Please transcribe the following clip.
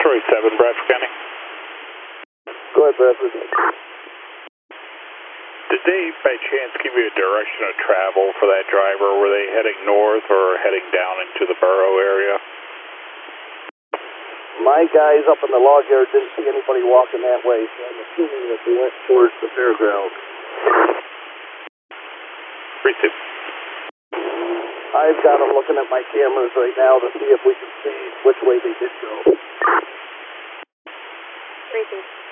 Troy 7, Bradford County. Go ahead, Bradford. Did they, by chance, give you a direction of travel for that driver? Were they heading north or heading down into the borough area? My guys up in the log yard didn't see anybody walking that way, so I'm assuming that they went towards the fairgrounds. Receive. I've got them looking at my cameras right now to see if we can see which way they did go. Receive.